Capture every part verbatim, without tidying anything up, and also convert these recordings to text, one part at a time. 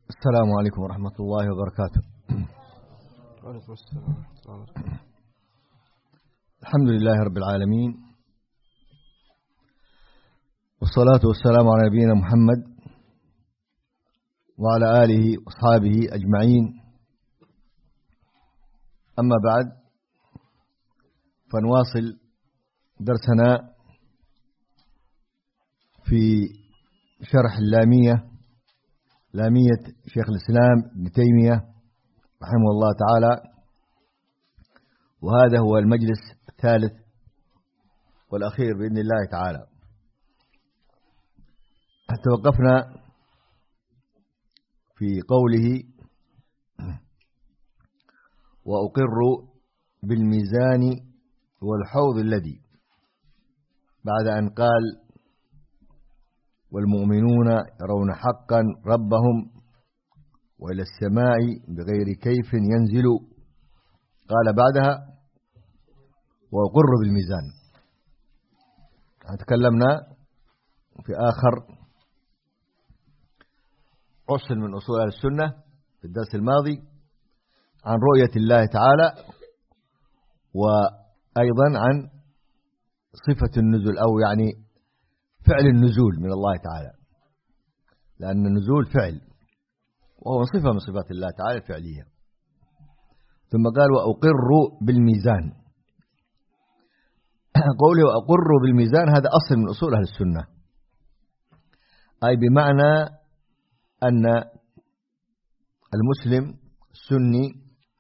السلام عليكم ورحمة الله وبركاته. وعليكم السلام ورحمة الله وبركاته. الحمد لله رب العالمين، والصلاة والسلام على نبينا محمد وعلى آله وأصحابه أجمعين. أما بعد، فنواصل درسنا في شرح اللامية لامية شيخ الإسلام ابن تيمية رحمه الله تعالى، وهذا هو المجلس الثالث والأخير بإذن الله تعالى. توقفنا في قوله: وأقر بالميزان والحوض الذي، بعد أن قال: والمؤمنون يرون حقا ربهم وإلى السماء بغير كيف ينزل، قال بعدها: وأقر بالميزان. تكلمنا في آخر أصل من أصول السنة في الدرس الماضي عن رؤية الله تعالى، وأيضا عن صفة النزول، أو يعني فعل النزول من الله تعالى، لأن النزول فعل وهو صفة من صفات الله تعالى الفعلية. ثم قال: وأقر بالميزان. قوله وأقر بالميزان هذا أصل من أصول أهل السنة، أي بمعنى أن المسلم السني،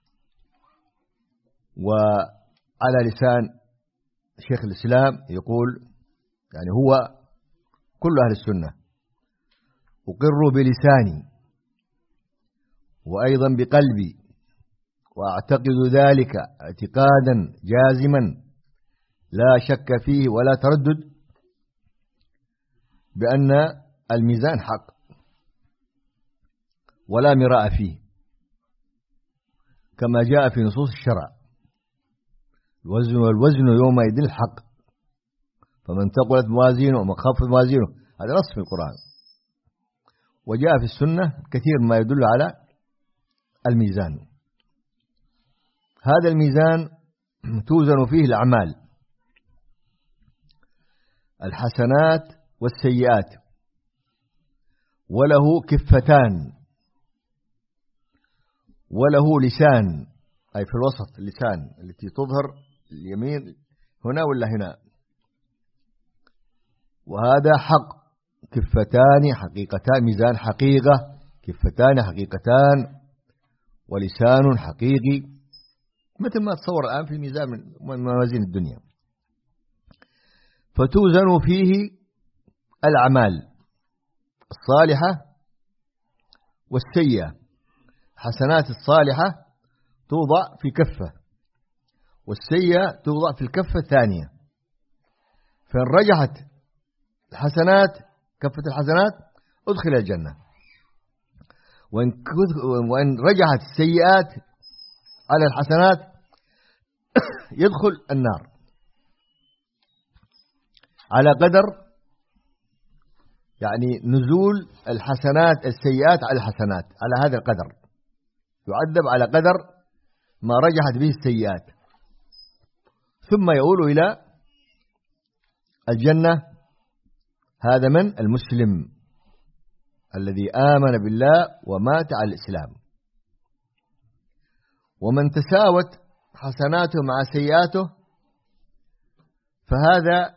وعلى لسان شيخ الإسلام يقول، يعني هو كل أهل السنة: أقر بلساني وأيضا بقلبي، وأعتقد ذلك اعتقادا جازما لا شك فيه ولا تردد، بأن الميزان حق ولا مراء فيه، كما جاء في نصوص الشرع: الوزن والوزن يومئذ الحق، فمن ثقلت موازينه ومن خفت موازينه. هذا نص في القرآن، وجاء في السنة كثير ما يدل على الميزان. هذا الميزان توزن فيه الأعمال، الحسنات والسيئات، وله كفتان، وله لسان، أي في الوسط اللسان التي تظهر اليمين هنا ولا هنا، وهذا حق. كفتان حقيقتان، ميزان حقيقة، كفتان حقيقتان، ولسان حقيقي، مثل ما تصور الآن في الميزان من موازين الدنيا. فتوزن فيه الأعمال الصالحة والسيئة. حسنات الصالحة توضع في كفة، والسيئة توضع في الكفة الثانية. فإن رجحت الحسنات، كفة الحسنات، أدخل الجنة، وإن رجحت السيئات على الحسنات يدخل النار، على قدر يعني نزول الحسنات السيئات على الحسنات، على هذا القدر يعذب على قدر ما رجحت به السيئات، ثم يؤول إلى الجنة. هذا من المسلم الذي آمن بالله ومات على الإسلام. ومن تساوت حسناته مع سيئاته فهذا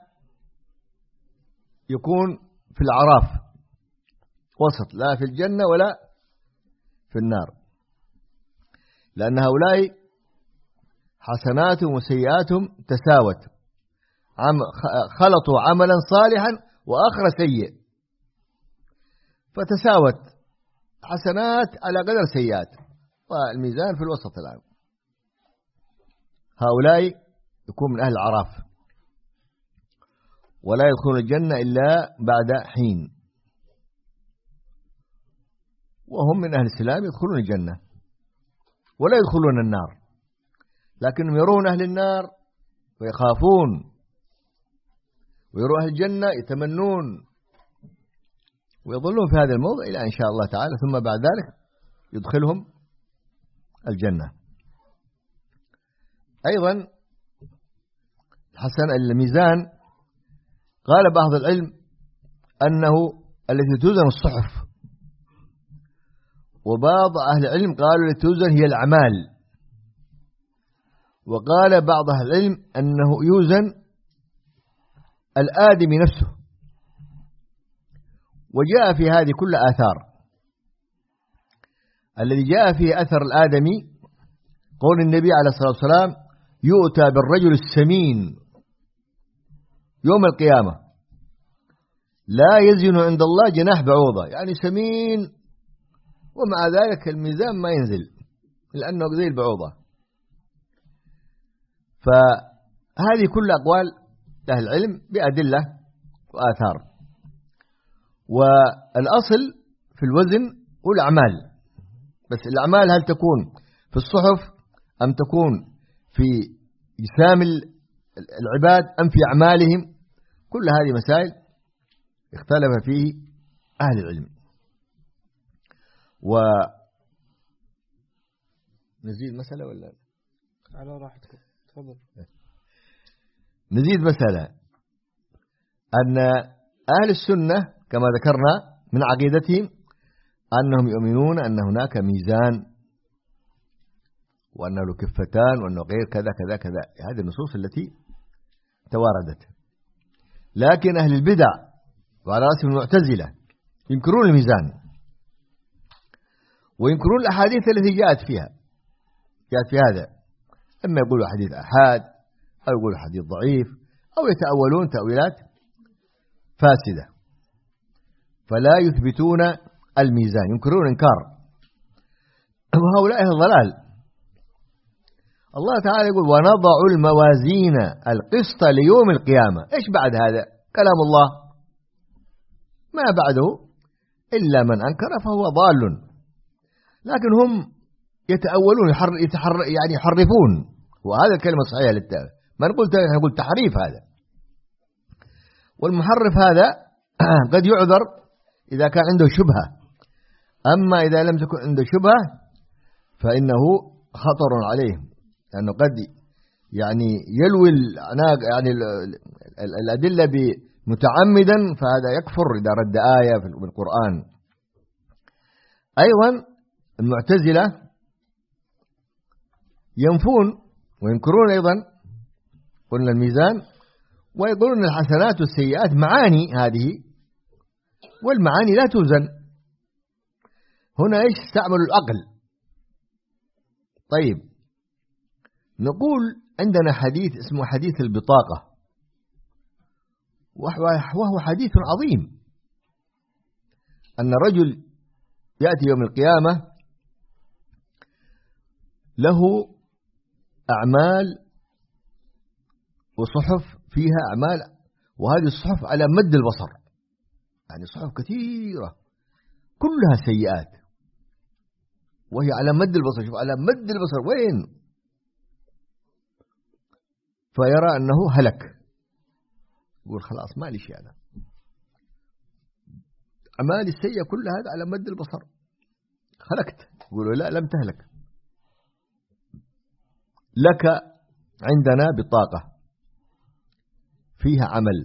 يكون في الأعراف وسط، لا في الجنة ولا في النار، لأن هؤلاء حسناتهم وسيئاتهم تساوت، خلطوا عملا صالحا وآخر سيء، فتساوت حسنات على قدر سيئات، والميزان في الوسط الآن. هؤلاء يكون من أهل العراف، ولا يدخلون الجنة إلا بعد حين، وهم من أهل الإسلام يدخلون الجنة ولا يدخلون النار، لكنهم يرون أهل النار ويخافون، ويرون أهل الجنة يتمنون، ويظلون في هذا الموضع إلى إن شاء الله تعالى، ثم بعد ذلك يدخلهم الجنة. أيضا حسن الميزان قال بعض العلم أنه التي توزن الصحف، وبعض أهل العلم قالوا التي توزن هي الأعمال، وقال بعض أهل العلم أنه يوزن الآدمي نفسه. وجاء في هذه كل آثار. الذي جاء فيه أثر الآدمي قول النبي عليه الصلاة والسلام: يؤتى بالرجل السمين يوم القيامة لا يزن عند الله جناح بعوضة، يعني سمين ومع ذلك الميزان ما ينزل لأنه زي البعوضة. فهذه كل أقوال أهل العلم بأدلة وآثار. والأصل في الوزن هو الأعمال، بس الأعمال هل تكون في الصحف أم تكون في جسام العباد أم في أعمالهم؟ كل هذه مسائل اختلف فيه أهل العلم. و نزيد مسألة ولا على راحتكم؟ تفضل. نزيد مسألة أن أهل السنة كما ذكرنا من عقيدتهم أنهم يؤمنون أن هناك ميزان وأنه له كفتان وأنه غير كذا كذا كذا، هذه النصوص التي تواردت. لكن أهل البدع وعلى رأسهم المعتزلة ينكرون الميزان وينكرون الأحاديث التي جاءت فيها جاءت في هذا، إما يقولوا حديث أحاد أو يقولوا حديث ضعيف أو يتأولون تأويلات فاسدة، فلا يثبتون الميزان، ينكرون إنكار. وهؤلاء الضلال. الله تعالى يقول: ونضع الموازين القسط ليوم القيامة. إيش بعد هذا؟ كلام الله، ما بعده إلا من أنكر فهو ضال. لكن هم يتأولون يحر يتحر يعني يحرفون، وهذا الكلمة صحيحة للتأويل. ما نقول نقول تحريف هذا، والمحرف هذا قد يعذر إذا كان عنده شبهة، أما إذا لم تكن عنده شبهة فإنه خطر عليه، لأنه قد يعني يلوي يعني الأدلة متعمدا، فهذا يكفر إذا رد آية في القرآن. أيضا المعتزلة ينفون وينكرون أيضا قلنا الميزان، ويقولون الحسنات والسيئات معاني هذه، والمعاني لا توزن. هنا إيش استعملوا العقل. طيب نقول عندنا حديث اسمه حديث البطاقة، وهو حديث عظيم، أن رجل يأتي يوم القيامة له أعمال وصحف فيها أعمال، وهذه الصحف على مد البصر، يعني صحف كثيرة كلها سيئات وهي على مد البصر. شوف على مد البصر وين؟ فيرى أنه هلك، يقول خلاص ما لي شيء أنا، أعمالي السيئة كل هذا على مد البصر، هلكت. يقولوا لا، لم تهلك، لك عندنا بطاقة فيها عمل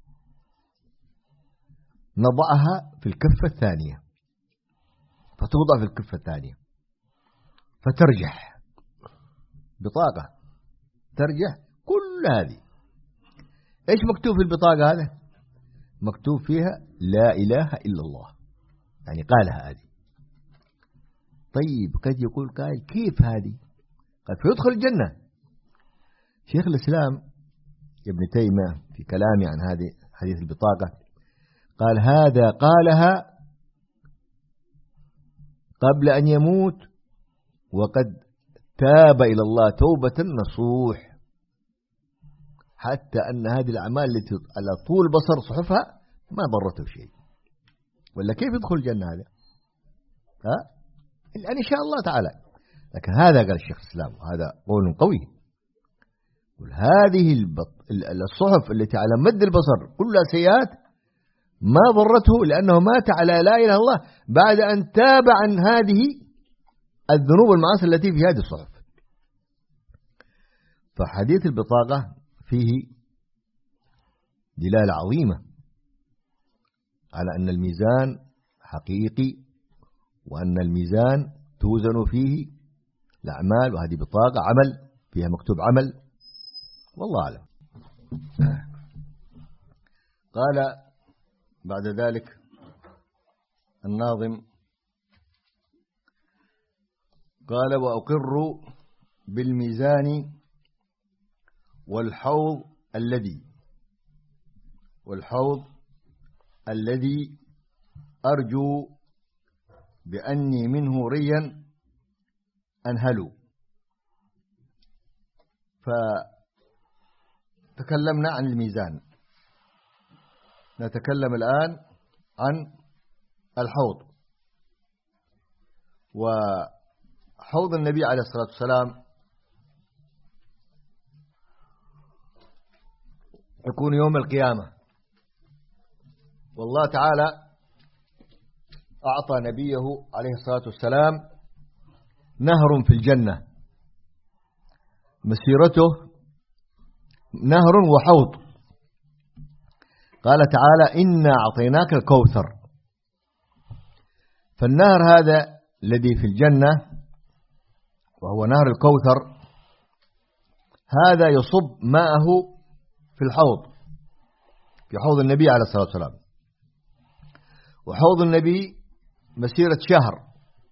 نضعها في الكفة الثانية، فتوضع في الكفة الثانية فترجح، بطاقة ترجح كل هذه. إيش مكتوب في البطاقة هذا؟ مكتوب فيها لا إله إلا الله، يعني قالها هذه. طيب قد يقول قائل كيف هذه؟ قد فيدخل الجنة. شيخ الإسلام ابن تيمية في كلامه عن هذه حديث البطاقة قال: هذا قالها قبل أن يموت وقد تاب إلى الله توبة نصوح، حتى أن هذه الأعمال التي على طول بصر صحفها ما ضرته شيء، ولا كيف يدخل الجنة هذا؟ ها؟ يعني إن شاء الله تعالى. لكن هذا قال الشيخ الإسلام، وهذا قول قوي، هذه الصحف التي على مد البصر كلها سيئات ما ضرته، لأنه مات على لا إله إلا الله بعد أن تاب عن هذه الذنوب والمعاصي التي في هذه الصحف. فحديث البطاقة فيه دلالة عظيمة على أن الميزان حقيقي، وأن الميزان توزن فيه الأعمال، وهذه بطاقة عمل فيها مكتوب عمل، والله أعلم. قال بعد ذلك الناظم، قال وأقر بالميزان والحوض الذي والحوض الذي أرجو بأني منه ريا أنهل. فتكلمنا عن الميزان، نتكلم الآن عن الحوض. وحوض النبي عليه الصلاة والسلام يكون يوم القيامة، والله تعالى أعطى نبيه عليه الصلاة والسلام نهر في الجنة مسيرته نهر وحوض. قال تعالى إنا أعطيناك الكوثر. فالنهر هذا الذي في الجنة وهو نهر الكوثر، هذا يصب ماءه في الحوض، في حوض النبي عليه الصلاة والسلام. وحوض النبي مسيرة شهر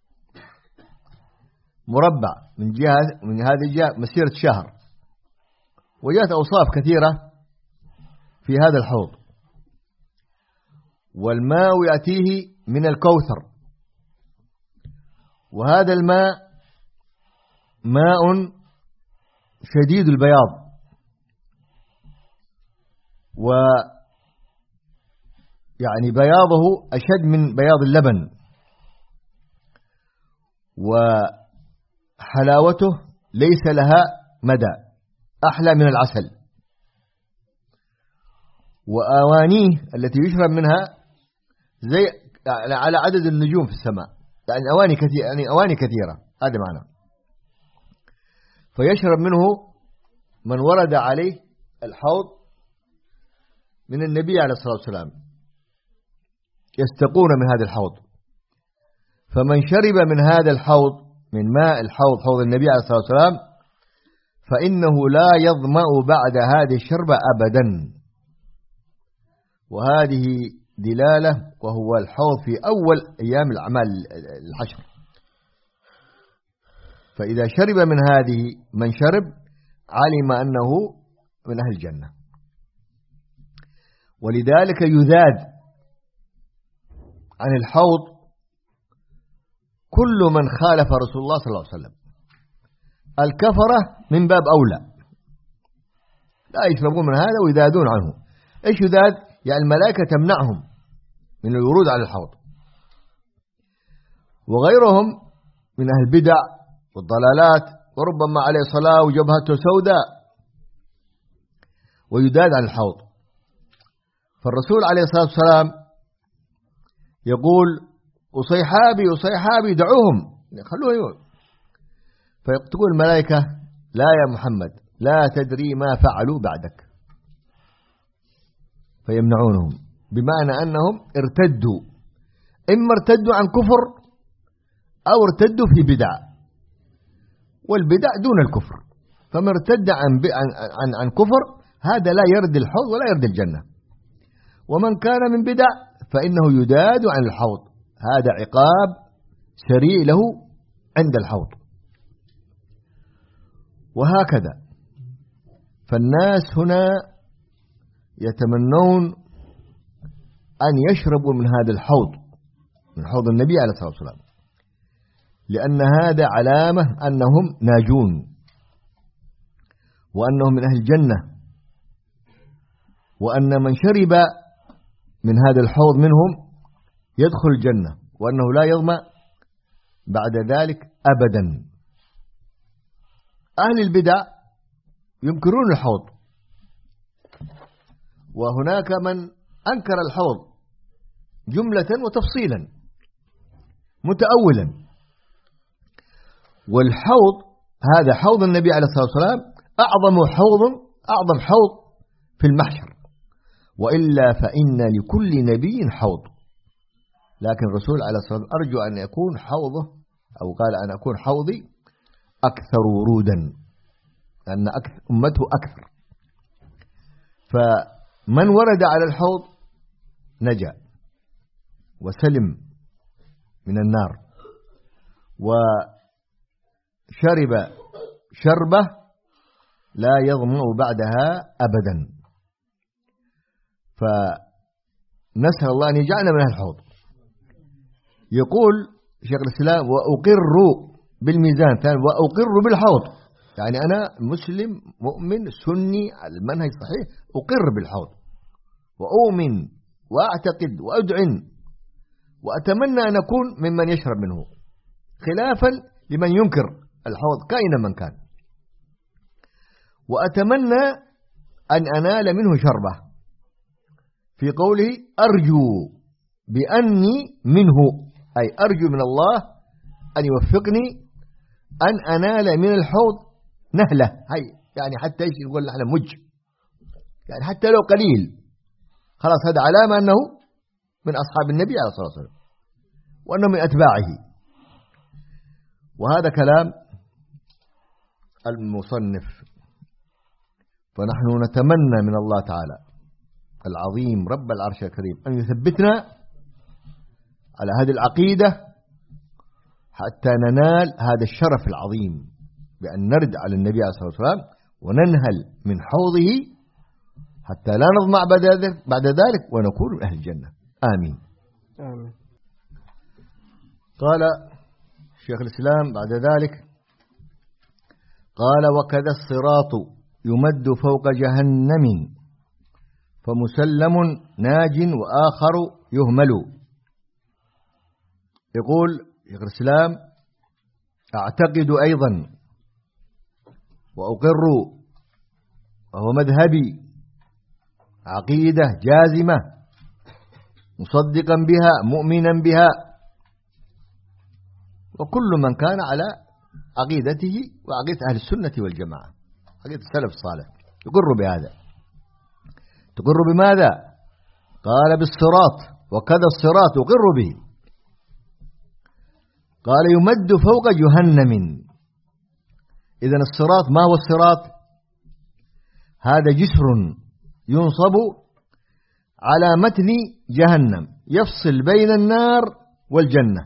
مربع، من جهة من هذه الجهة مسيرة شهر. وجاءت أوصاف كثيرة في هذا الحوض. والماء يأتيه من الكوثر، وهذا الماء ماء شديد البياض، و يعني بياضه أشد من بياض اللبن، وحلاوته ليس لها مدى، أحلى من العسل. وأوانيه التي يشرب منها زي على عدد النجوم في السماء، يعني أواني كثيرة، يعني أواني كثيرة، هذا معنى. فيشرب منه من ورد عليه الحوض من النبي عليه الصلاة والسلام، يستقون من هذا الحوض. فمن شرب من هذا الحوض، من ماء الحوض، حوض النبي عليه الصلاة والسلام، فإنه لا يظمأ بعد هذه الشربة أبدا. وهذه دلالة، وهو الحوض في أول أيام الأعمال الحشر. فإذا شرب من هذه من شرب علم أنه من أهل الجنة. ولذلك يذاد عن الحوض كل من خالف رسول الله صلى الله عليه وسلم. الكفرة من باب أولى، لا يشربون من هذا ويذادون عنه. إيش يذاد؟ يعني الملائكة تمنعهم من الورود على الحوض. وغيرهم من أهل البدع والضلالات، وربما عليه صلاة وجبهته سوداء، ويداد عن الحوض. فالرسول عليه الصلاة والسلام يقول أصيحابي أصيحابي دعوهم، خلوه يقول. فتقول الملائكة لا يا محمد، لا تدري ما فعلوا بعدك، فيمنعونهم، بمعنى أنهم ارتدوا، إما ارتدوا عن كفر أو ارتدوا في بدع، والبدع دون الكفر. فمن ارتد عن, عن, عن كفر هذا لا يرد الحوض ولا يرد الجنة. ومن كان من بدع فإنه يداد عن الحوض، هذا عقاب سريع له عند الحوض. وهكذا فالناس هنا يتمنون أن يشربوا من هذا الحوض، من حوض النبي عليه الصلاة والسلام، لأن هذا علامة أنهم ناجون، وأنهم من أهل الجنة، وأن من شرب من هذا الحوض منهم يدخل الجنة، وأنه لا يظمأ بعد ذلك أبدا. أهل البدع ينكرون الحوض، وهناك من أنكر الحوض جملة وتفصيلا متأولا. والحوض هذا حوض النبي عليه الصلاة والسلام أعظم حوض أعظم حوض في المحشر، وإلا فإن لكل نبي حوض، لكن الرسول عليه الصلاة والسلام أرجو أن يكون حوضه، أو قال أن أكون حوضي أكثر ورودا، لأن أكثر أمته أكثر. فمن ورد على الحوض نجا وسلم من النار، وشرب شربة لا يظمأ بعدها أبدا. فنسأل الله أن يجعلنا من الحوض. يقول شيخ الإسلام: وأقر بالميزان، وأقر بالحوض، يعني أنا مسلم مؤمن سني على المنهج الصحيح، أقر بالحوض وأؤمن وأعتقد وأدعن وأتمنى أن أكون ممن يشرب منه، خلافا لمن ينكر الحوض كائنا من كان. وأتمنى أن أنال منه شربة، في قوله أرجو بأني منه، أي أرجو من الله أن يوفقني أن أنال من الحوض نهلة، هاي يعني حتى إيش يقول نحن مج، يعني حتى لو قليل، خلاص هذا علامة أنه من أصحاب النبي عليه الصلاة والسلام وأنه من أتباعه. وهذا كلام المصنف. فنحن نتمنى من الله تعالى العظيم رب العرش الكريم أن يثبتنا على هذه العقيدة حتى ننال هذا الشرف العظيم بأن نرد على النبي عليه الصلاة والسلام وننهل من حوضه حتى لا نظمع بعد ذلك ونكون من أهل الجنة. آمين. آمين. قال شيخ الإسلام بعد ذلك، قال: وكذا الصراط يمد فوق جهنم فمسلم ناج وآخر يهمل. يقول شيخ الإسلام: أعتقد أيضا وأقر، وهو مذهبي، عقيدة جازمة مصدقا بها مؤمنا بها، وكل من كان على عقيدته وعقيدة أهل السنة والجماعة، عقيدة السلف الصالح، يقر بهذا. تقر بماذا؟ قال: بالصراط، وكذا الصراط يقر به. قال: يمد فوق جهنم. إذن الصراط ما هو الصراط؟ هذا جسر ينصب على متن جهنم يفصل بين النار والجنة،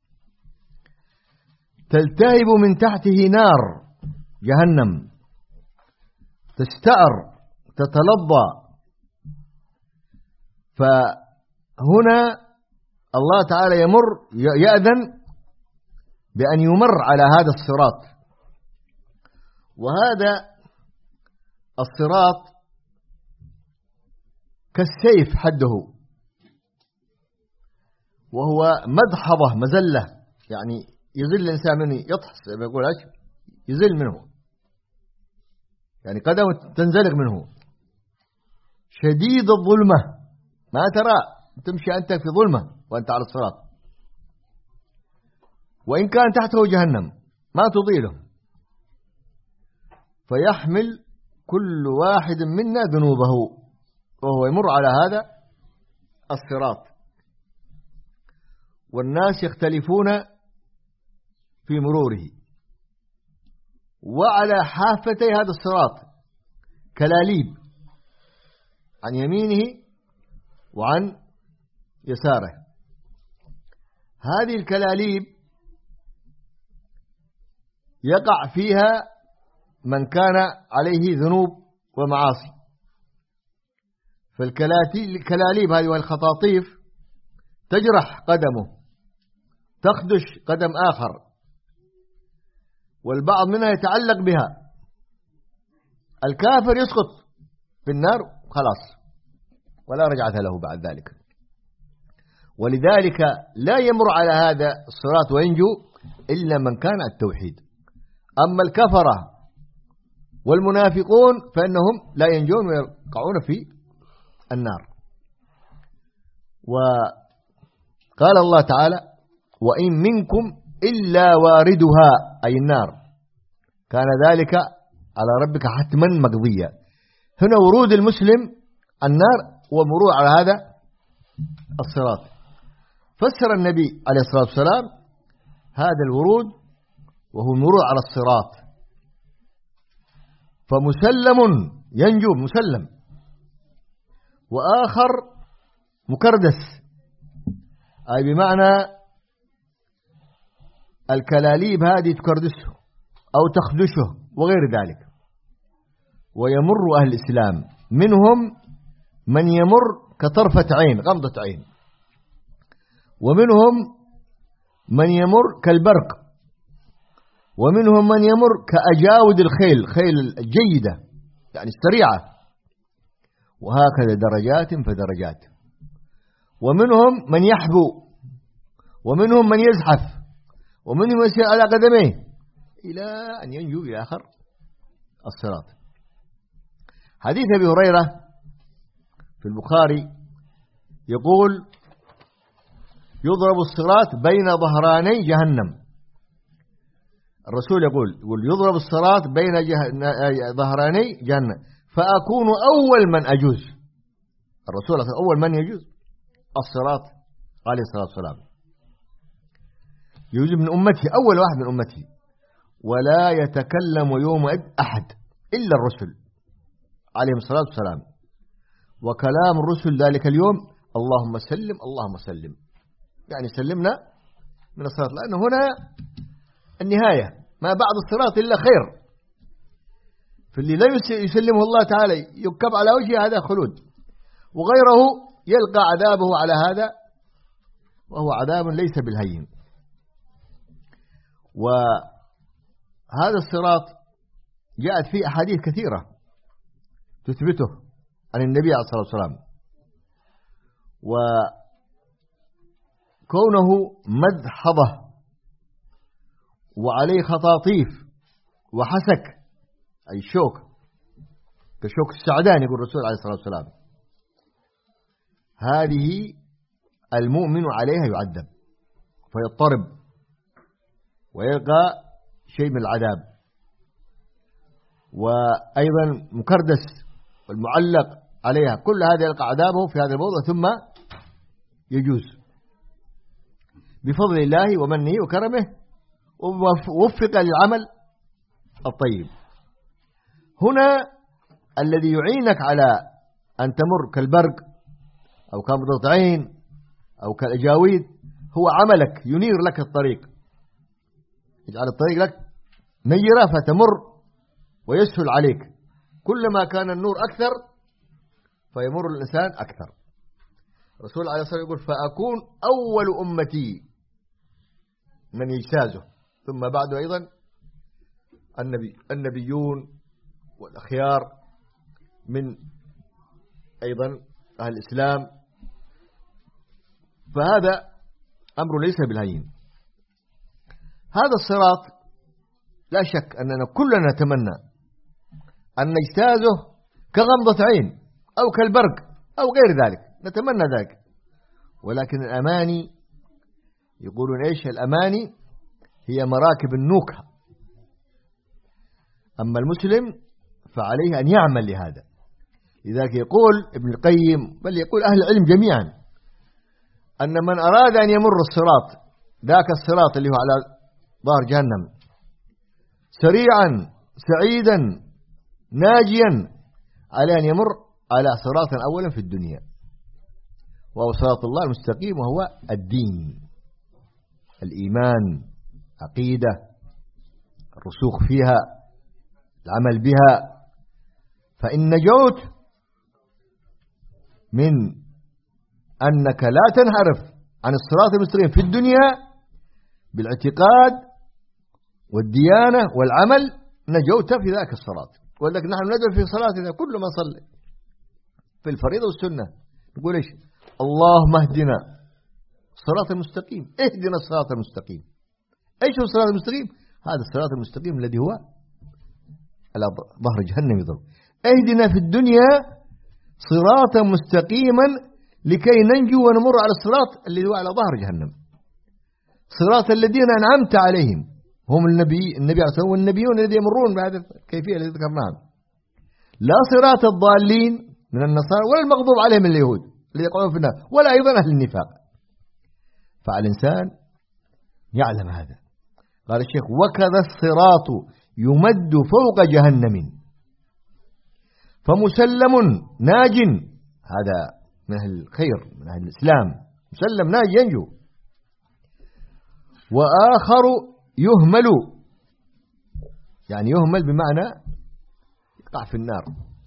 تلتهب من تحته نار جهنم، تستعر تتلظى. فهنا الله تعالى يمر يأذن بأن يمر على هذا الصراط، وهذا الصراط كالسيف حده، وهو مدحضة مزلة، يعني يزل الإنسان منه، يطحس يقول ايش يزل منه، يعني قدمه تنزلق منه، شديد الظلمة، ما ترى تمشي أنت في ظلمة وأنت على الصراط، وإن كان تحته جهنم ما تضيله، فيحمل كل واحد منا ذنوبه وهو يمر على هذا الصراط، والناس يختلفون في مروره. وعلى حافتي هذا الصراط كلاليب عن يمينه وعن يساره. هذه الكلاليب يقع فيها من كان عليه ذنوب ومعاصي، فالكلاليب هذه والخطاطيف تجرح قدمه، تخدش قدم آخر، والبعض منها يتعلق بها. الكافر يسقط في النار خلاص ولا رجعة له بعد ذلك، ولذلك لا يمر على هذا الصراط وينجو إلا من كان على التوحيد. أما الكفرة والمنافقون فإنهم لا ينجون ويقعون في النار. وقال الله تعالى: وإن منكم إلا واردها أي النار، كان ذلك على ربك حتما مقضيا. هنا ورود المسلم النار ومرور على هذا الصراط. فسر النبي عليه الصلاة والسلام هذا الورود وهو المرور على الصراط، فمسلم ينجو مسلم، وآخر مكردس أي بمعنى الكلاليب هذه تكردسه أو تخدشه وغير ذلك. ويمر أهل الإسلام منهم من يمر كطرفة عين غمضة عين، ومنهم من يمر كالبرق، ومنهم من يمر كأجاود الخيل، خيل الجيدة يعني السريعة، وهكذا درجات فدرجات. ومنهم من يحبو، ومنهم من يزحف، ومنهم يسير على قدميه إلى أن ينجو إلى آخر الصراط. حديث أبي هريرة في البخاري يقول يضرب الصراط بين ظهراني جهنم. الرسول يقول يقول يضرب الصراط بين ظهراني جهنم فأكون أول من أجوز. الرسول أول من يجوز الصراط عليه الصلاة والسلام، يجوز من أمته، أول واحد من أمته، ولا يتكلم يومئذ أحد إلا الرسل عليهم الصلاة والسلام. وكلام الرسل ذلك اليوم اللهم سلم اللهم سلم، يعني سلمنا من الصراط، لأنه هنا النهاية، ما بعد الصراط إلا خير. فاللي لا يسلمه الله تعالى يكب على وجهه هذا خلود، وغيره يلقى عذابه على هذا، وهو عذاب ليس بالهين. وهذا الصراط جاءت فيه أحاديث كثيرة تثبته عن النبي عليه الصلاة والسلام، وكونه مدحضة وعليه خطاطيف وحسك أي شوك كشوك السعدان يقول الرسول عليه الصلاة والسلام، هذه المؤمن عليها يعذب فيضطرب ويلقى شيء من العذاب. وأيضا مكردس والمعلق عليها، كل هذا يلقى عذابه في هذا الموضوع ثم يجوز بفضل الله ومنه وكرمه، ووفق للعمل الطيب. هنا الذي يعينك على أن تمر كالبرق أو كنبضة عين أو كالأجاويد هو عملك، ينير لك الطريق، يجعل الطريق لك نيرة فتمر ويسهل عليك. كلما كان النور أكثر فيمر الإنسان أكثر. الرسول عليه الصلاة والسلام يقول فأكون أول أمتي من يجتازه، ثم بعده أيضا النبي النبيون والأخيار من أيضا أهل الإسلام. فهذا أمر ليس بالهين. هذا الصراط لا شك أننا كلنا نتمنى أن نجتازه كغمضة عين أو كالبرق أو غير ذلك، نتمنى ذلك. ولكن الأماني يقولون إيش الأماني؟ هي مراكب النوكة. أما المسلم فعليه أن يعمل لهذا. لذلك يقول ابن القيم بل يقول أهل العلم جميعا أن من أراد أن يمر الصراط، ذاك الصراط اللي هو على ظهر جهنم، سريعا سعيدا ناجيا، على أن يمر على صراط أولا في الدنيا، وهو صراط الله المستقيم، وهو الدين، الإيمان، عقيدة، الرسوخ فيها، العمل بها. فإن نجوت من أنك لا تنحرف عن الصراط المستقيم في الدنيا بالاعتقاد والديانة والعمل، نجوت في ذاك الصراط. ولذلك نحن ندعو في صلاتنا كل ما صلي في الفريضة والسنة نقول إيش؟ اللهم اهدنا الصراط المستقيم، اهدنا الصراط المستقيم. ايش هو الصراط المستقيم؟ هذا الصراط المستقيم الذي هو على ظهر جهنم يضرب. اهدنا في الدنيا صراطا مستقيما لكي ننجو ونمر على الصراط الذي هو على ظهر جهنم. صراط الذين أنعمت عليهم، هم النبي النبي عليه الصلاة والسلام والنبيون الذين يمرون بهذه الكيفية التي ذكرناها، لا صراط الضالين من النصارى ولا المغضوب عليهم من اليهود الذين يقعون في النار، ولا أيضا أهل النفاق. فالإنسان يعلم هذا. قال الشيخ: وكذا الصراط يمد فوق جهنم فمسلم ناج، هذا من أهل الخير من أهل الإسلام، مسلم ناج ينجو، وآخر يهمل، يعني يهمل بمعنى يقع في النار.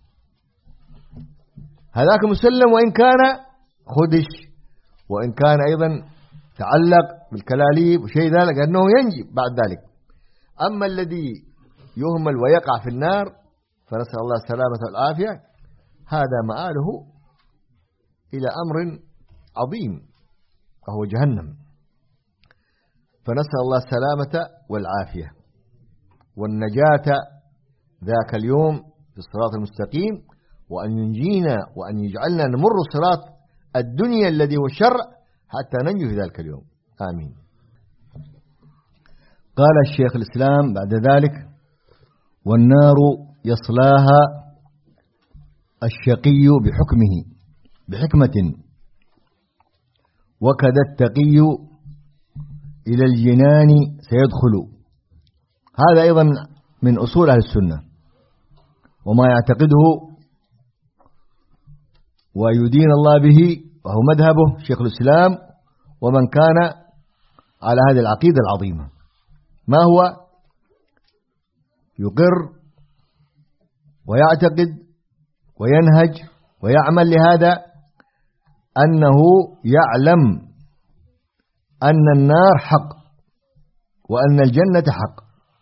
هذاك مسلم وإن كان خدش، وإن كان أيضا تعلق بالكلاليب وشيء ذلك، أنه ينجي بعد ذلك. أما الذي يهمل ويقع في النار فنسأل الله السلامة والعافية، هذا مآله إلى أمر عظيم وهو جهنم. فنسأل الله السلامة والعافية والنجاة ذاك اليوم في الصراط المستقيم، وأن ينجينا وأن يجعلنا نمر صراط الدنيا الذي هو الشر حتى ننجو في ذلك اليوم، آمين. قال الشيخ الإسلام بعد ذلك: والنار يصلاها الشقي بحكمه بحكمة، وكذا التقي إلى الجنان سيدخل. هذا أيضا من أصول أهل السنة وما يعتقده ويدين الله به، وهو مذهبه شيخ الإسلام ومن كان على هذه العقيدة العظيمة. ما هو؟ يقر ويعتقد وينهج ويعمل لهذا، أنه يعلم أن النار حق، وأن الجنة حق،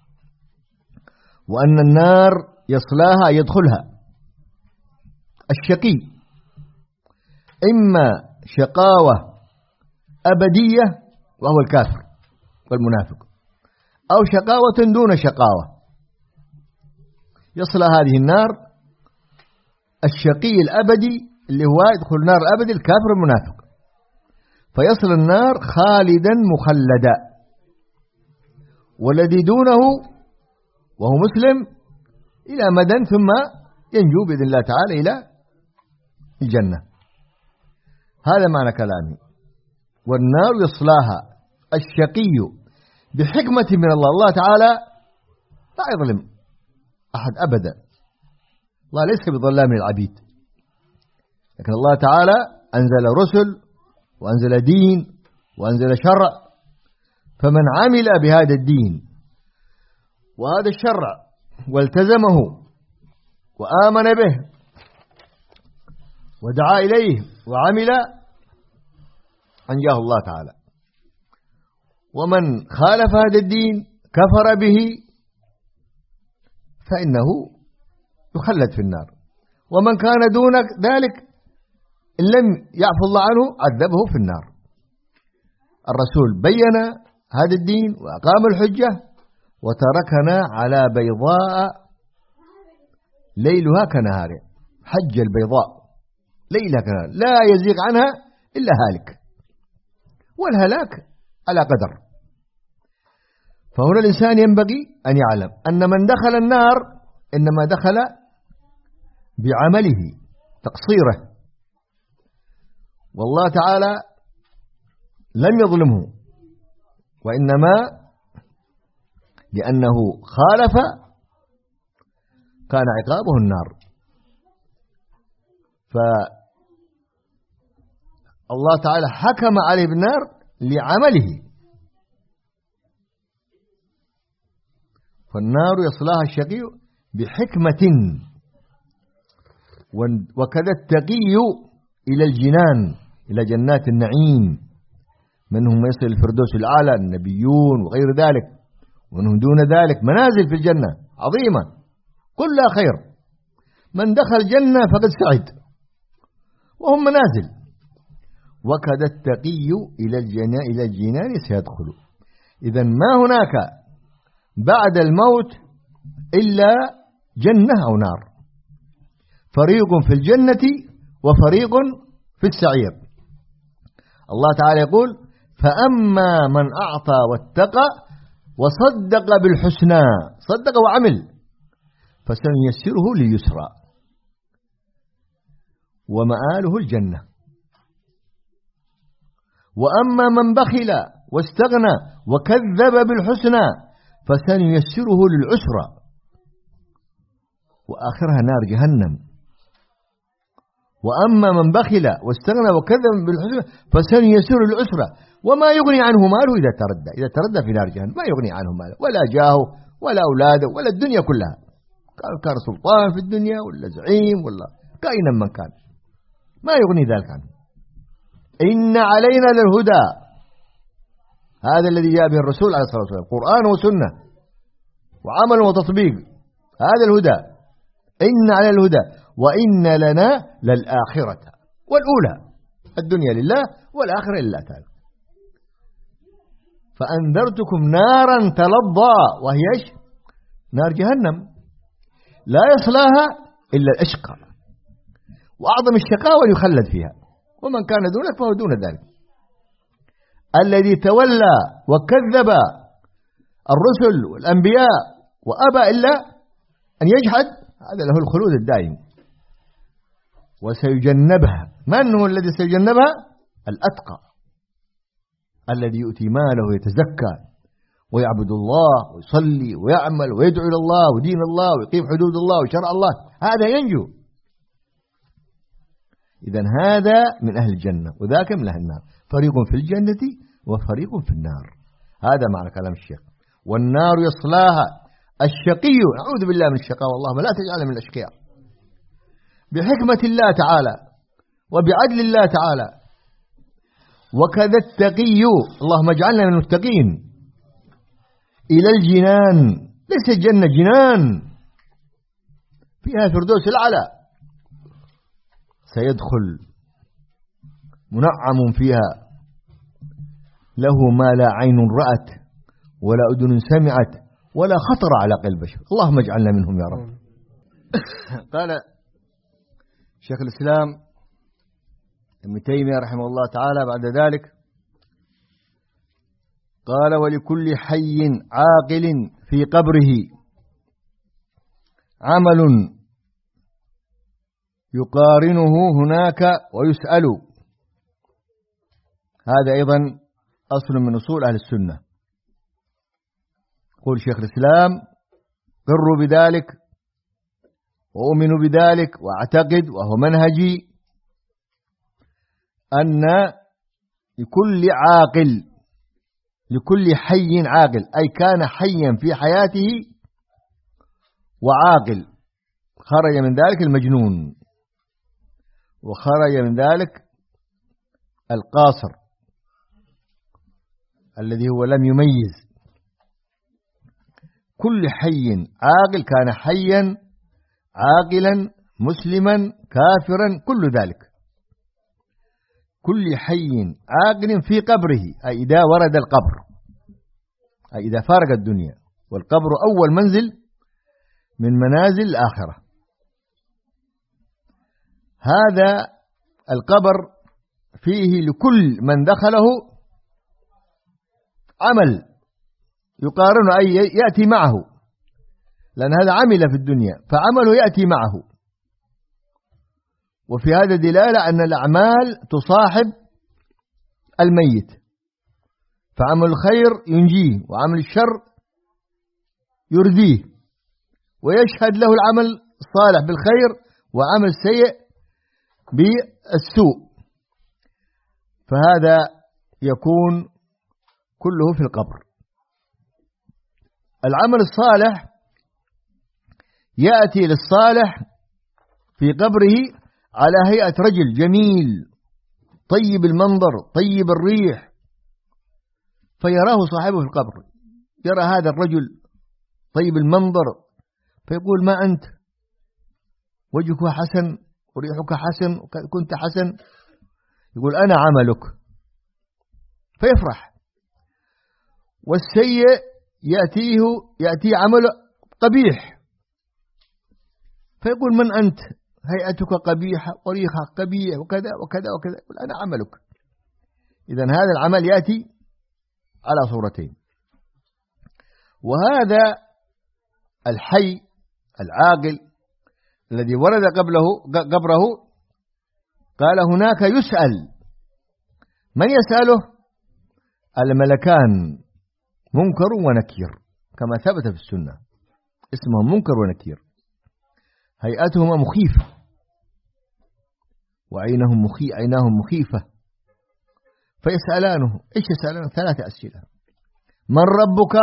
وأن النار يصلاها يدخلها الشقي، إما شقاوة أبدية وهو الكافر والمنافق، أو شقاوة دون شقاوة. يصل هذه النار الشقي الأبدي اللي هو يدخل النار الأبدي الكافر المنافق، فيصل النار خالدا مخلدا. والذي دونه وهو مسلم إلى مدى ثم ينجو بإذن الله تعالى إلى الجنة. هذا معنى كلامي. والنار يصلاها الشقي بحكمة من الله. الله تعالى لا يظلم أحد أبدا، الله ليس بظلام للعبيد، لكن الله تعالى أنزل رسل وأنزل دين وأنزل شرع، فمن عمل بهذا الدين وهذا الشرع والتزمه وآمن به ودعا إليه وعمل أنجاه الله تعالى. ومن خالف هذا الدين كفر به فإنه يخلد في النار. ومن كان دون ذلك إن لم يعفو الله عنه عذبه في النار. الرسول بين هذا الدين وأقام الحجة وتركنا على بيضاء ليلها كنهارها، حج البيضاء ليلها كنهارها لا يزيغ عنها إلا هالك، والهلاك على قدر. فهنا الإنسان ينبغي أن يعلم أن من دخل النار إنما دخل بعمله تقصيره، والله تعالى لم يظلمه، وإنما لأنه خالف كان عقابه النار. فالله تعالى حكم عليه بالنار لعمله. فالنار يصلاها الشقي بحكمة، وكذا التقي إلى الجنان، إلى جنات النعيم، منهم يصل الفردوس الأعلى النبيون وغير ذلك، ومنهم دون ذلك منازل في الجنة عظيمة كلها خير. من دخل الجنة فقد سعد، وهم منازل. وكذا التقي إلى الجنان إلى الجنان سيدخل. إذن ما هناك بعد الموت إلا جنة أو نار، فريق في الجنة وفريق في السعير. الله تعالى يقول: فأما من أعطى واتقى وصدق بالحسنى، صدق وعمل، فسنيسره لليسرى ومآله الجنة. وأما من بخل واستغنى وكذب بالحسنى فسنيسره للعسرى وآخرها نار جهنم. وأما من بخل واستغنى وكذب بالحسنى فسنيسره للعسرى وما يغني عنه ماله إذا تردى، إذا تردى في نار جهنم ما يغني عنه ماله ولا جاهه ولا أولاده ولا الدنيا كلها، كان سلطان في الدنيا ولا زعيم ولا كائنا من كان، ما يغني ذلك عنه. إن علينا للهدى، هذا الذي جاء به الرسول عليه الصلاة والسلام، قرآن وسنة وعمل وتطبيق، هذا الهدى. إن علينا الهدى وإن لنا للآخرة والأولى، الدنيا لله والآخرة لله تعالى. فأنذرتكم نارا تلظى، وهي إيش؟ نار جهنم لا يصلاها إلا الأشقى، وأعظم الشقاوة يخلد فيها، ومن كان دونك فهو دون ذلك. الذي تولى وكذب الرسل والأنبياء وأبى إلا أن يجحد، هذا له الخلود الدائم. وسيجنبها، من هو الذي سيجنبها؟ الأتقى الذي يؤتي ماله ويتزكى ويعبد الله ويصلي ويعمل ويدعو إلى الله ودين الله ويقيم حدود الله وشرع الله، هذا ينجو. إذن هذا من أهل الجنة وذاك من أهل النار، فريق في الجنة وفريق في النار. هذا معنى كلام الشيخ. والنار يصلاها الشقي، أعوذ بالله من الشقاء والله لا تجعل من الأشقياء، بحكمة الله تعالى وبعدل الله تعالى. وكذا التقي، اللهم اجعلنا من المتقين، إلى الجنان. ليس الجنة جنان فيها فردوس الأعلى، سيدخل منعم فيها له ما لا عين رأت ولا أذن سمعت ولا خطر على قلب بشر. اللهم اجعلنا منهم يا رب. قال شيخ الإسلام ابن تيمية رحمه الله تعالى بعد ذلك، قال: ولكل حي عاقل في قبره عمل يقارنه هناك ويسأل. هذا أيضا أصل من أصول أهل السنة. قول شيخ الإسلام: قروا بذلك وأؤمن بذلك وأعتقد، وهو منهجي، أن لكل عاقل، لكل حي عاقل، أي كان حيا في حياته وعاقل، خرج من ذلك المجنون وخرج من ذلك القاصر الذي هو لم يميز. كل حي عاقل كان حيا عاقلا مسلما كافرا، كل ذلك. كل حي عاقل في قبره، أي إذا ورد القبر، أي إذا فارق الدنيا، والقبر أول منزل من منازل الآخرة. هذا القبر فيه لكل من دخله عمل يقارن، أي يأتي معه، لأن هذا عمل في الدنيا فعمله يأتي معه. وفي هذا دلالة أن الأعمال تصاحب الميت، فعمل الخير ينجيه وعمل الشر يرضيه، ويشهد له العمل الصالح بالخير وعمل السيء بالسوء، فهذا يكون كله في القبر. العمل الصالح يأتي للصالح في قبره على هيئة رجل جميل طيب المنظر طيب الريح، فيراه صاحبه في القبر، يرى هذا الرجل طيب المنظر، فيقول: ما أنت؟ وجهك حسن وريحك حسن وكنت حسن. يقول: أنا عملك، فيفرح. والسيء يأتيه يأتي عمل قبيح، فيقول: من أنت؟ هيئتك قبيحة وريحك قبيح وكذا وكذا وكذا. يقول: أنا عملك. إذن هذا العمل يأتي على صورتين. وهذا الحي العاقل الذي ورد قبله قبره قال هناك يسأل. من يسأله؟ الملكان منكر ونكير كما ثبت في السنة، اسمهم منكر ونكير، هيئتهما مخيفة وعينهم مخي عيناهم مخيفة، فيسألانه. إيش يسألانه؟ ثلاثة أسئلة: من ربك؟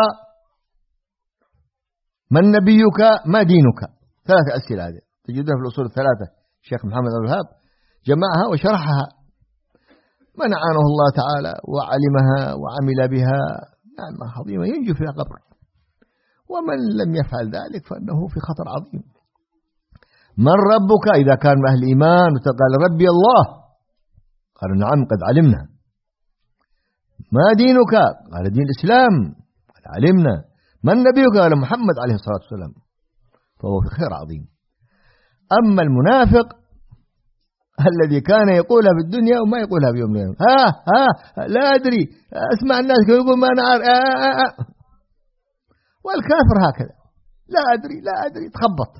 من نبيك؟ ما دينك؟ ثلاثة أسئلة هذه تجدها في الأصول الثلاثة. الشيخ محمد أبو الوهاب جمعها وشرحها، من أعانه الله تعالى وعلمها وعمل بها نعمة عظيمة ينجو فيها قبر، ومن لم يفعل ذلك فإنه في خطر عظيم. من ربك؟ إذا كان من أهل الإيمان وقال ربي الله، قالوا نعم قد علمنا. ما دينك؟ قال دين الإسلام، قد علمنا. من نبيك؟ قال محمد عليه الصلاة والسلام، فهو في خير عظيم. أما المنافق الذي كان يقولها في الدنيا وما يقولها في يوم القيامة، ها ها لا أدري، أسمع الناس يقول ما أنا عارف، آه آه آه. والكافر هكذا، لا أدري لا أدري، تخبط.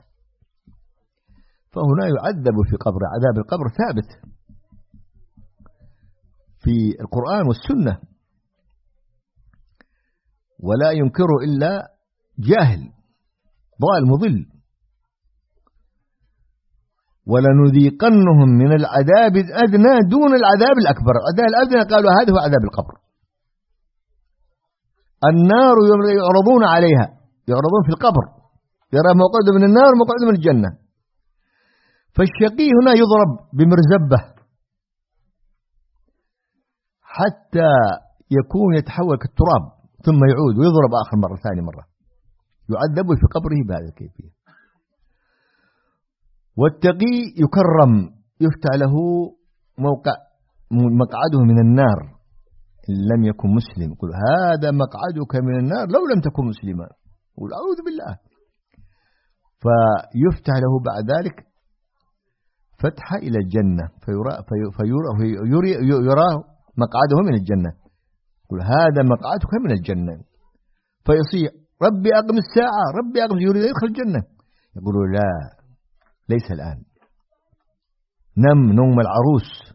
فهنا يعذب في قبر. عذاب القبر ثابت في القرآن والسنة، ولا ينكره إلا جاهل ضال مضل. ولنذيقنهم من العذاب الأدنى دون العذاب الأكبر. العذاب الأدنى قالوا هذا هو عذاب القبر. النار يعرضون عليها، يعرضون في القبر، يرى مقعد من النار مقعد من الجنة. فالشقي هنا يضرب بمرزبة حتى يكون يتحول كالتراب ثم يعود ويضرب آخر مرة ثاني مرة، يعذب في قبره بهذه الكيفية. والتقي يكرم، يفتح له موقع مقعده من النار إن لم يكن مسلم، يقول هذا مقعدك من النار لو لم تكن مسلما، يقول أعوذ بالله. فيفتح له بعد ذلك فتحة إلى الجنة، فيرى, فيرى, فيرى يراه مقعده من الجنة، يقول هذا مقعدك من الجنة. فيصيح ربي أقم الساعة، ربي أقم، يريد يدخل الجنة، يقولوا لا ليس الآن، نم نوم العروس،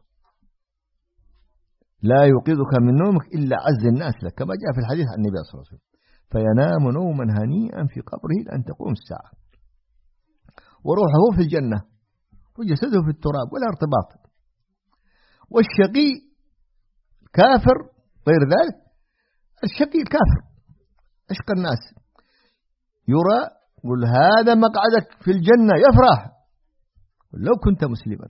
لا يوقظك من نومك إلا عز الناس لك، كما جاء في الحديث عن النبي صلى الله عليه وسلم. فينام نوما هنيئا في قبره لأن تقوم الساعة، وروحه في الجنة وجسده في التراب ولا ارتباط. والشقي كافر غير ذلك، الشقي الكافر أشقى الناس، يرى يقول هذا مقعدك في الجنة، يفرح لو كنت مسلما.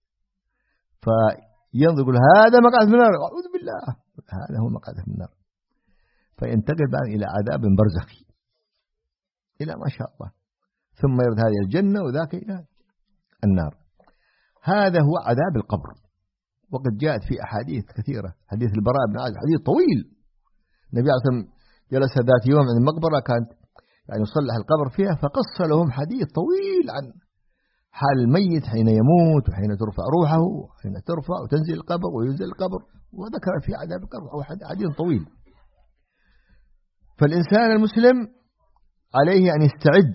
فينظر يقول هذا مقعد من النار، أعوذ بالله، هذا هو مقعد من النار. فينتقل بعد إلى عذاب برزخي إلى ما شاء الله، ثم يرد هذه الجنة وذاك إلى النار. هذا هو عذاب القبر. وقد جاءت في أحاديث كثيرة، حديث البراء بن عازب حديث طويل، النبي عليه الصلاة والسلام جلس ذات يوم عند المقبرة، كانت يعني يصلح القبر فيها، فقص لهم حديث طويل عن حال الميت حين يموت وحين ترفع روحه وحين ترفع وتنزل القبر وينزل القبر، وذكر في عذاب القبر، هو حديث طويل. فالإنسان المسلم عليه أن يستعد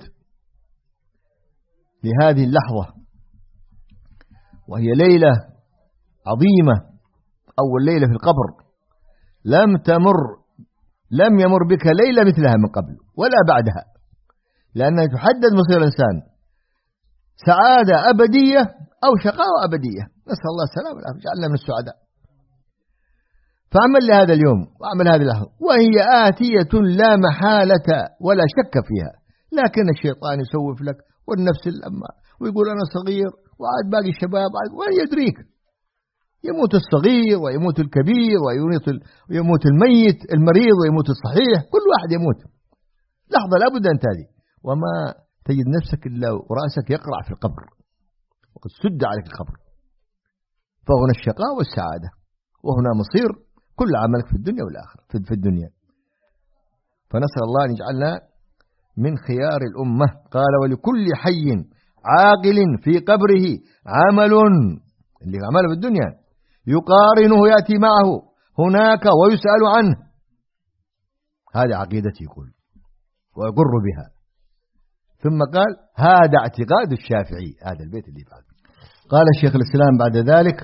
لهذه اللحظة، وهي ليلة عظيمة، أول ليلة في القبر، لم تمر لم يمر بك ليلة مثلها من قبل ولا بعدها، لأنها تحدد مصير الإنسان، سعادة أبدية أو شقاوة أبدية، نسأل الله السلامة والعافية، جعلنا من السعداء. فعمل لهذا اليوم وعمل هذه اللحظة، وهي آتية لا محالة ولا شك فيها، لكن الشيطان يسوف لك والنفس الأمة ويقول أنا صغير وعاد باقي الشباب، وين يدريك، يموت الصغير ويموت الكبير ويموت الميت المريض ويموت الصحيح، كل واحد يموت لحظة لابد أن تأتي، وما تجد نفسك إلا ورأسك يقرع في القبر وقد سد عليك القبر. فهنا الشقاء والسعادة، وهنا مصير كل عملك في الدنيا والآخرة في الدنيا. فنسأل الله أن يجعلنا من خيار الأمة. قال ولكل حي عاقل في قبره عمل، اللي عمله في الدنيا يقارنه يأتي معه هناك ويسأل عنه. هذه عقيدتي يقول ويقر بها. ثم قال هذا اعتقاد الشافعي، هذا البيت اللي بعد. قال الشيخ الإسلام بعد ذلك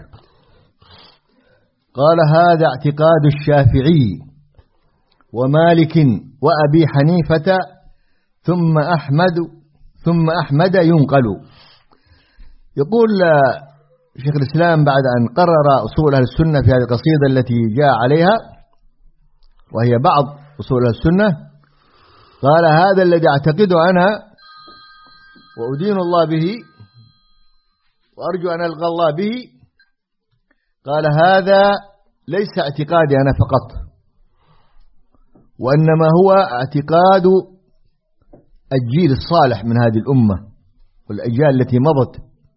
قال هذا اعتقاد الشافعي ومالك وأبي حنيفة ثم أحمد ثم أحمد ينقل. يقول شيخ الإسلام بعد أن قرر أصول أهل السنة في هذه القصيدة التي جاء عليها وهي بعض أصول أهل السنة، قال هذا الذي أعتقده أنا وأدين الله به وأرجو أن ألقى الله به، قال هذا ليس اعتقادي أنا فقط، وإنما هو اعتقاد الجيل الصالح من هذه الأمة والأجيال التي مضت،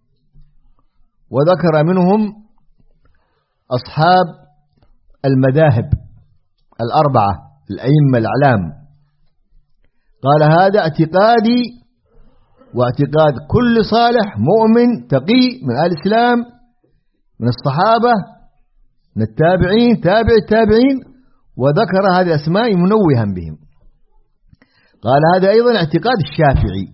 وذكر منهم أصحاب المذاهب الأربعة الأئمة الأعلام. قال هذا اعتقادي واعتقاد كل صالح مؤمن تقي من أهل الإسلام من الصحابة من التابعين تابع التابعين، وذكر هذه الأسماء منوها بهم. قال هذا أيضا اعتقاد الشافعي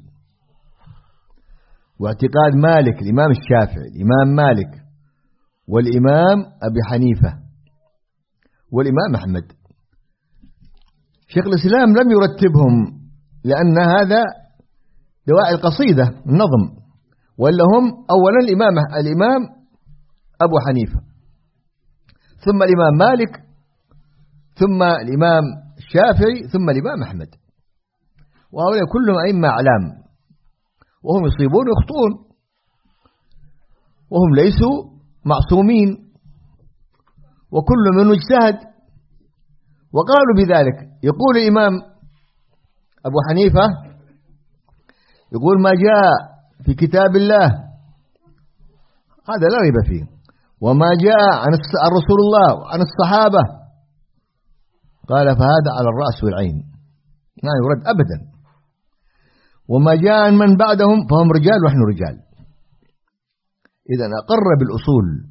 واعتقاد مالك الإمام الشافعي الإمام مالك والإمام أبي حنيفة والإمام أحمد. شيخ الإسلام لم يرتبهم لأن هذا دواعي القصيدة النظم، ولا هم أولا الإمام الإمام أبو حنيفة ثم الإمام مالك ثم الإمام الشافعي ثم الإمام أحمد، وهؤلاء كلهم أئمة أعلام، وهم يصيبون ويخطئون وهم ليسوا معصومين وكل من اجتهد. وقالوا بذلك. يقول الإمام أبو حنيفة يقول ما جاء في كتاب الله هذا لا ريب فيه، وما جاء عن رسول الله وعن الصحابة قال فهذا على الرأس والعين ما يرد أبدا، وما جاء عن من بعدهم فهم رجال ونحن رجال. إذن أقر بالأصول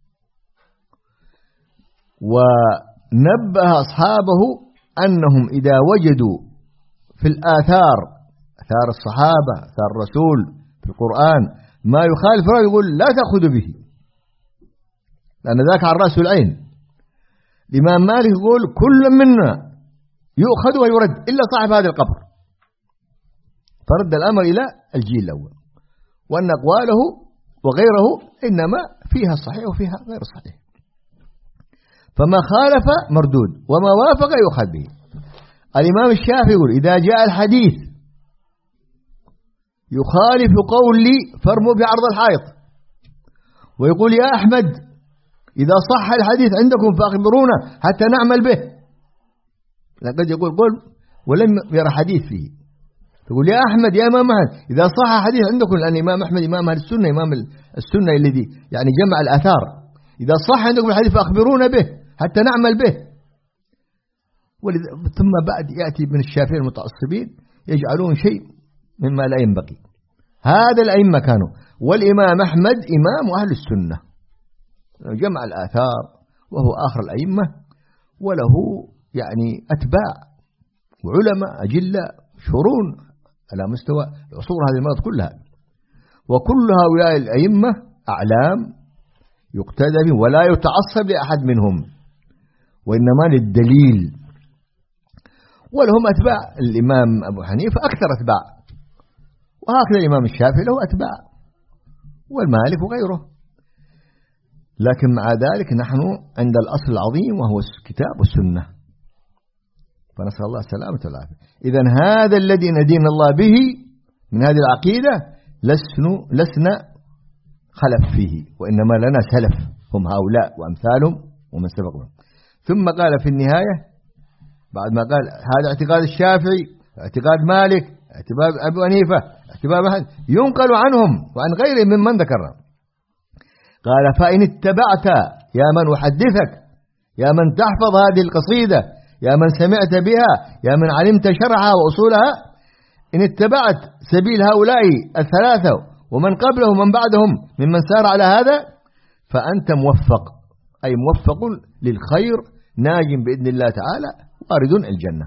ونبه أصحابه أنهم إذا وجدوا في الآثار آثار الصحابة آثار الرسول في القرآن ما يخالف رأيه يقول لا تأخذوا به لأن ذاك على الرأس والعين. الإمام مالك يقول كل منا يؤخذ ويرد إلا صاحب هذا القبر، فرد الأمر إلى الجيل الأول، وأن أقواله وغيره إنما فيها الصحيح وفيها غير الصحيح، فما خالف مردود وما وافق يؤخذ به. الإمام الشافعي يقول إذا جاء الحديث يخالف قولي فارموا بعرض الحائط، ويقول يا أحمد إذا صح الحديث عندكم فأخبرونا حتى نعمل به. لقد يقول قل ولم يرى حديث فيه، تقول يا أحمد يا إمام أحمد إذا صح حديث عندكم، لأن إمام أحمد إمام أهل السنة إمام السنة الذي يعني جمع الآثار، إذا صح عندكم الحديث فأخبرونا به حتى نعمل به. ثم بعد يأتي من الشافعي المتعصبين يجعلون شيء مما لا ينبغي. هذا الأئمة كانوا، والإمام أحمد إمام أهل السنة جمع الآثار وهو آخر الأئمة، وله يعني أتباع وعلماء أجلاء شرون على مستوى عصور هذه المرض كلها، وكل هؤلاء الأئمة أعلام يقتدى بهم ولا يتعصب لأحد منهم، وإنما للدليل. ولهم أتباع. الإمام أبو حنيفة أكثر أتباع، وهكذا الإمام الشافعي له أتباع والمالك وغيره. لكن مع ذلك نحن عند الأصل العظيم وهو الكتاب والسنة، فنسأل الله السلامة والعافية. إذن هذا الذي ندين الله به من هذه العقيدة لسنا لسنا خلف فيه، وإنما لنا سلف هم هؤلاء وأمثالهم ومن سبقهم. ثم قال في النهاية بعد ما قال هذا اعتقاد الشافعي اعتقاد مالك اعتقاد أبو حنيفة اعتقاد أحد ينقل عنهم وعن غيرهم ممن ذكرنا، قال فإن اتبعت يا من أحدثك يا من تحفظ هذه القصيدة يا من سمعت بها يا من علمت شرحها وأصولها، إن اتبعت سبيل هؤلاء الثلاثة ومن قبلهم ومن بعدهم ممن سار على هذا فأنت موفق، أي موفق للخير ناج بإذن الله تعالى وارد الجنة.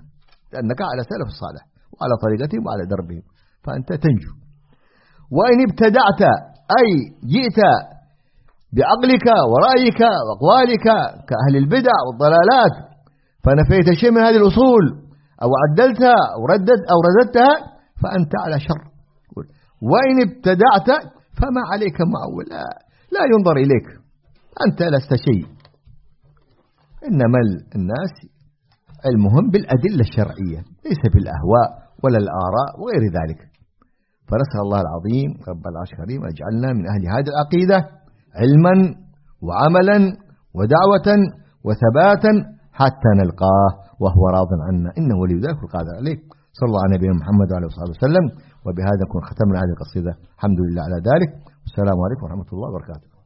لأنك على سلف الصالح وعلى طريقتهم وعلى دربهم، فأنت تنجو. وإن ابتدعت أي جئت بعقلك ورأيك وأقوالك كأهل البدع والضلالات فنفيت شيء من هذه الأصول أو عدلتها أو ردد أو رددتها فأنت على شر. وإن ابتدعت فما عليك معول، لا, لا ينظر إليك، أنت لست شيء. إنما الناس المهم بالأدلة الشرعية ليس بالأهواء ولا الآراء وغير ذلك. فنسأل الله العظيم رب العرش الكريم أجعلنا من أهل هذه العقيدة علما وعملا ودعوة وثباتا حتى نلقاه وهو راض عنا، إنه ولي ذلك القادر عليه. صلى الله على نبينا محمد وعلى آله وسلم. وبهذا نكون ختمنا هذه القصيدة، الحمد لله على ذلك، والسلام عليكم ورحمة الله وبركاته.